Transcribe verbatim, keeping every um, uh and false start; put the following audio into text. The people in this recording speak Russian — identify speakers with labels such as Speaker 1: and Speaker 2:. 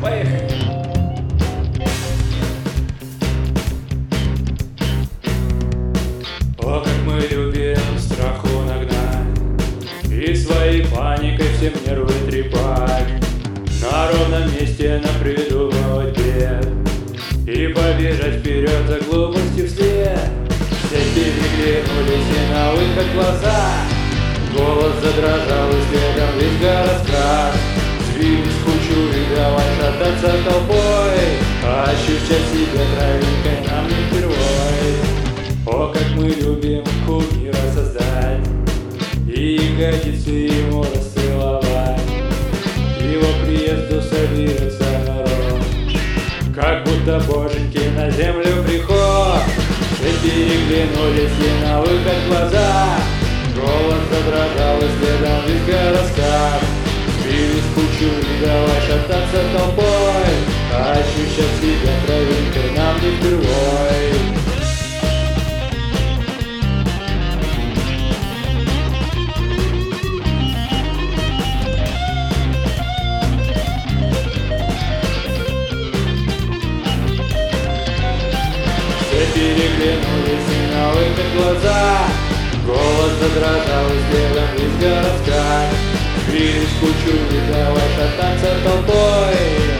Speaker 1: Поехали! О, как мы любим страху нагнать и своей паникой всем нервы трепать. На ровном месте на придумывать бред и побежать вперед за глупостью вслед. Все переглянулись и на выход глаза. Голос задрожал и следом весь городсказ. Сбились в кучу и давай шататься толпой, ощущать себя травинкой нам не впервой. О, как мы любим кумира создать и ягодицы ему расцеловать. К его приезду соберется народ, как будто боженьки на землю приход. Все переглянулись и на выход глаза. Голос задрожал и следом весь городсказ. Сбились в кучу и давай шататься толпой, ощущать себя травинкой нам не впервой. Все переглянулись и на выход глаза. Голос задрожал и следом весь городсказ. Сбились в кучу и давай шататься толпой,